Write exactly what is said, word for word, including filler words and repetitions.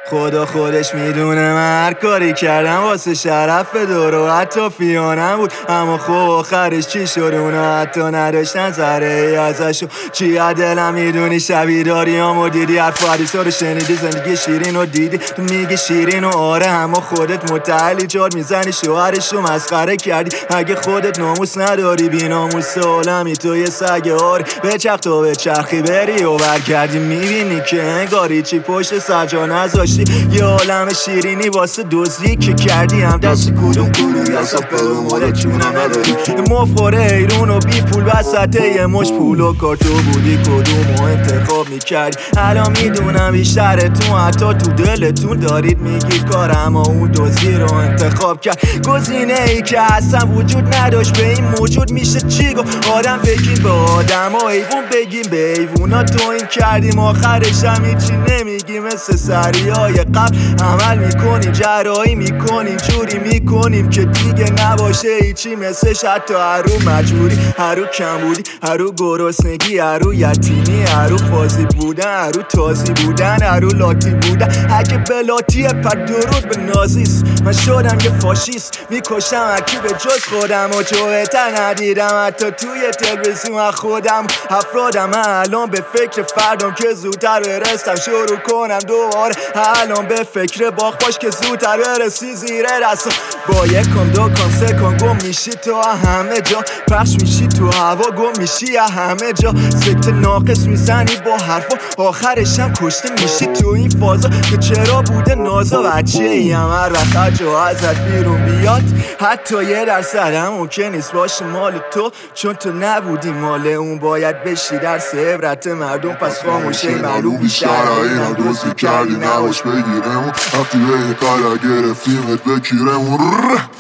خدا خودش میدونه من هر کاری کردم واسه شرف دور و حتی فیانم بود، اما خب آخرش چی شد؟ اونا حتی نداشتن ذره ای ازشو. چی از دلم میدونی؟ شبی داریامو دیدی، حرف حدیثا رو شنیدی، زندگی شیرین رو دیدی. تو میگی شیرین و آره، اما خودت متعلی جاد میزنی شوهرش رو مسخره کردی. اگه خودت ناموس نداری بی ناموس عالمی، تو یه سگ آری. بچرخ تو به چرخی بری و برگردی، میبینی که انگاری چی پشت سجا نذاشتی. یه عالم شیرینی واسه دوزی که کردی، هم دست کدوم کلوی اصلا پلو مالا چونم نداری. مفخوره ایرون و بی پول وسط یه مش پول و کارتو بودی، کدومو انتخاب میکردی؟ الان میدونم بیشترتون حتی تو دلتون دارید میگید کار، اما اون دوزی رو انتخاب کرد. گزینه ای که اصلا وجود نداشت، به این موجود میشه چی گفت؟ آدم بگیم به آدم و ایوون بگیم به ایوونا توهین کردیم، آخرش هم هیچی نمیگیم. مثل سریای قبل عمل میکنیم، جراحی میکنیم، جوری میکنیم که دیگه نباشه هیچی مثلش. حتی هرو مجبوری، هرو کم بودی، هرو گرسنگی، هرو یتیمی، هرو فازی بودن، هرو تازی بودن، هرو لاتی بودن. اگه به لاتیه پر درود به نازیست، من شدم یه فاشیست، میکشم اکی به جز خودم و جوهتر ندیدم حتی توی تلویزیون خودم. افرادم الان به فکر فردام که زودتر برستم شروع کنم دوباره، الان به فکر باخ باش که زودتر برسی زیر دستم. با یکم دو کن سه کن گم میشی تو همه جا، پخش میشی تو هوا گم میشی همه جا. سکت ناقص میزنی با حرفا، آخرش هم کشته میشی تو این فازا. که چرا بوده نازا بچه ایم هر وقت جا ازت بیرون بیاد، حتی یه درصد هم ممکن نیست باشه مال تو، چون تو نبودی مال اون. باید بشی در عبرت مردم، پس خاموشه معلوم بیشتر اینم دوستی کردی نباش بگیرمون، وقتی به این قرار گرفتیمت بکیرمون.